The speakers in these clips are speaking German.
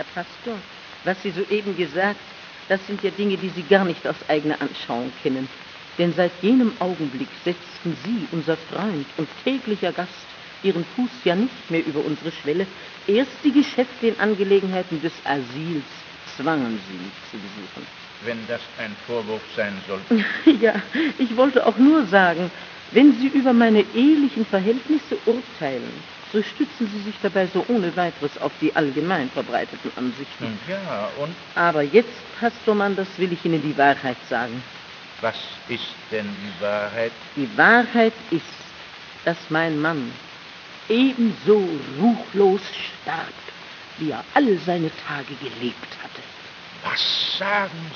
Pastor, was Sie soeben gesagt, das sind ja Dinge, die Sie gar nicht aus eigener Anschauung kennen. Denn seit jenem Augenblick setzten Sie, unser Freund und täglicher Gast, Ihren Fuß ja nicht mehr über unsere Schwelle. Erst die Geschäfte in Angelegenheiten des Asyls zwangen Sie mich zu besuchen. Wenn das ein Vorwurf sein soll. Ja, ich wollte auch nur sagen, wenn Sie über meine ehelichen Verhältnisse urteilen, so stützen Sie sich dabei so ohne weiteres auf die allgemein verbreiteten Ansichten. Ja, und? Aber jetzt, Pastor Manders, will ich Ihnen die Wahrheit sagen. Was ist denn die Wahrheit? Die Wahrheit ist, dass mein Mann ebenso ruchlos starb, wie er all seine Tage gelebt hatte. Was sagen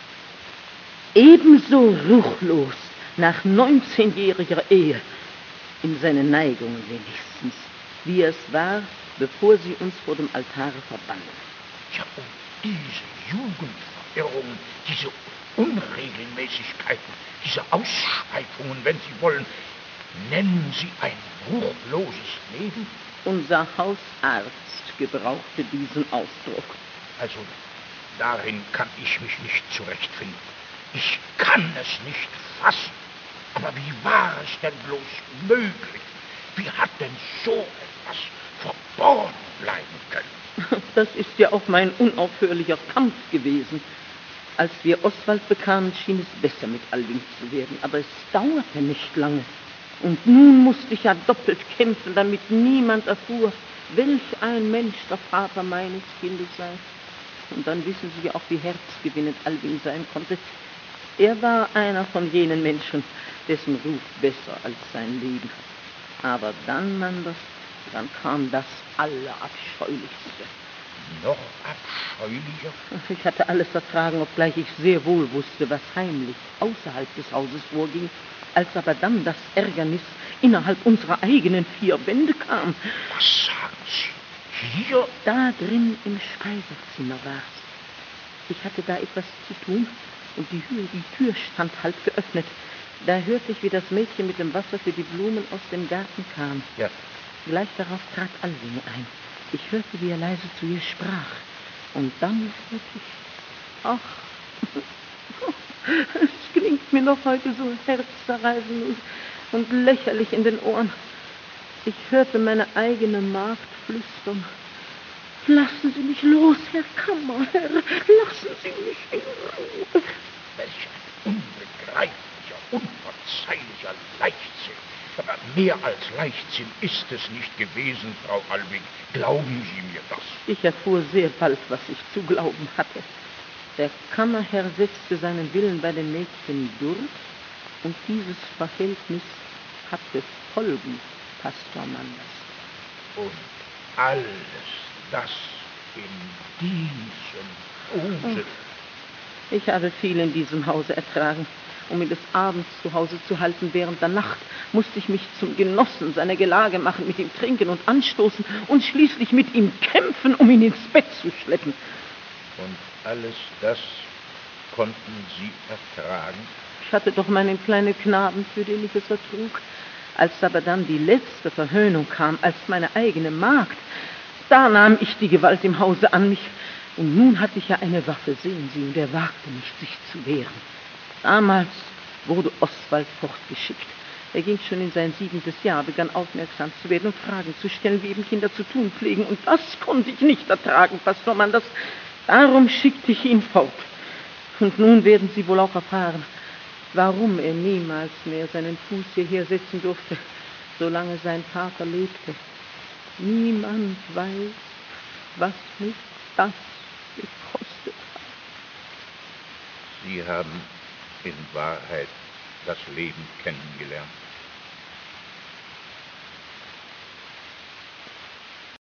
Sie? Ebenso ruchlos nach 19-jähriger Ehe, in seinen Neigungen wenigstens, wie es war, bevor sie uns vor dem Altare verbanden. Ja, und diese Jugendverirrungen, diese Unregelmäßigkeiten, diese Ausschweifungen, wenn Sie wollen, nennen Sie ein ruchloses Leben? Unser Hausarzt gebrauchte diesen Ausdruck. Also, darin kann ich mich nicht zurechtfinden. Ich kann es nicht fassen. Aber wie war es denn bloß möglich? Wie hat denn so etwas verborgen bleiben können? Das ist ja auch mein unaufhörlicher Kampf gewesen. Als wir Oswald bekamen, schien es besser mit Alwin zu werden. Aber es dauerte nicht lange. Und nun musste ich ja doppelt kämpfen, damit niemand erfuhr, welch ein Mensch der Vater meines Kindes sei. Und dann wissen Sie ja auch, wie herzgewinnend Alwin sein konnte. Er war einer von jenen Menschen, dessen Ruf besser als sein Leben. Aber dann, Manders, dann kam das Allerabscheulichste. Noch abscheulicher? Ich hatte alles ertragen, obgleich ich sehr wohl wusste, was heimlich außerhalb des Hauses vorging. Als aber dann das Ärgernis innerhalb unserer eigenen vier Wände kam. Was sagen Sie? Hier? Da drin im Speisezimmer war's. Ich hatte da etwas zu tun und die Tür stand halb geöffnet. Da hörte ich, wie das Mädchen mit dem Wasser für die Blumen aus dem Garten kam. Ja. Gleich darauf trat Alwin ein. Ich hörte, wie er leise zu ihr sprach. Und dann hörte ich... Ach, es klingt mir noch heute so herzzerreißend und lächerlich in den Ohren. Ich hörte meine eigene Magd flüstern. Lassen Sie mich los, Herr Kammerherr. Lassen Sie mich in Ruhe. Welch ein unbegreiflicher, unverzeihlicher Leichtsinn. Aber mehr als Leichtsinn ist es nicht gewesen, Frau Alwin. Glauben Sie mir das? Ich erfuhr sehr bald, was ich zu glauben hatte. Der Kammerherr setzte seinen Willen bei den Mädchen durch und dieses Verhältnis hatte Folgen, Pastor Manders. Und alles das in diesem Hause. Ich habe viel in diesem Hause ertragen, um ihn des Abends zu Hause zu halten. Während der Nacht musste ich mich zum Genossen seiner Gelage machen, mit ihm trinken und anstoßen und schließlich mit ihm kämpfen, um ihn ins Bett zu schleppen. Und alles das konnten Sie ertragen? Ich hatte doch meinen kleinen Knaben, für den ich es ertrug. Als aber dann die letzte Verhöhnung kam, als meine eigene Magd, da nahm ich die Gewalt im Hause an mich. Und nun hatte ich ja eine Waffe, sehen Sie, und er wagte nicht, sich zu wehren. Damals wurde Oswald fortgeschickt. Er ging schon in sein 7. Jahr, begann aufmerksam zu werden und Fragen zu stellen, wie eben Kinder zu tun pflegen. Und das konnte ich nicht ertragen, Pastor Manders. Darum schickte ich ihn fort. Und nun werden Sie wohl auch erfahren, warum er niemals mehr seinen Fuß hierher setzen durfte, solange sein Vater lebte. Niemand weiß, was mich das gekostet hat. Sie haben in Wahrheit das Leben kennengelernt.